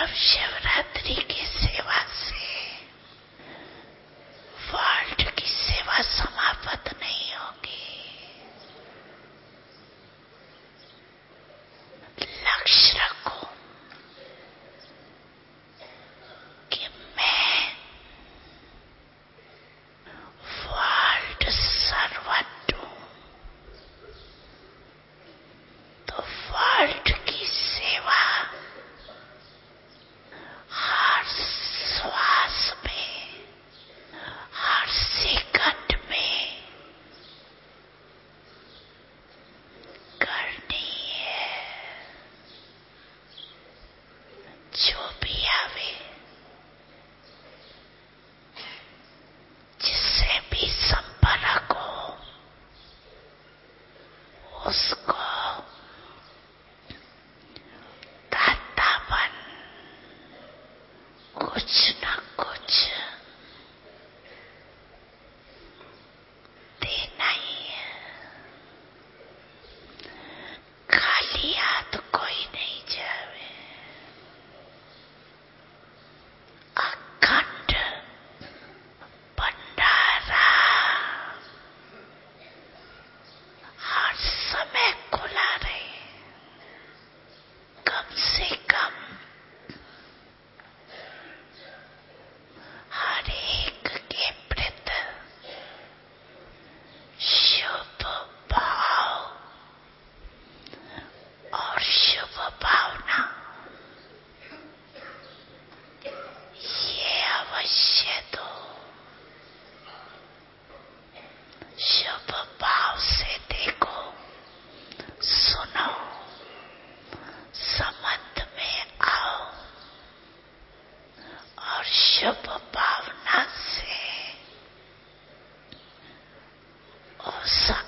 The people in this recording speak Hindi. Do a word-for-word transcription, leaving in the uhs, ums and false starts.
सब शिवरात्रि की सेवा से वर्ल्ड की सेवा समाप्त नहीं होगी। लक्ष्य रखो कि मैं वर्ल्ड सर्वेंट हूं, तो वर्ल्ड की सेवा हर श्वास में, हर सेकंड में करनी है। जो भी आवे, जिससे भी संपर्क हो, उसको दातापन कुछ न कुछ देना ही है। खाली हाथ कोई नहीं जावे। अखंड भंडारा हर समय खुला रहे। कम से कम हर एक के प्रति शुभ भाव और शुभ भावना ये अवश्य दो। शुभ भाव से देखो, सुनो, संबंध में आओ और शुभ भावना से उस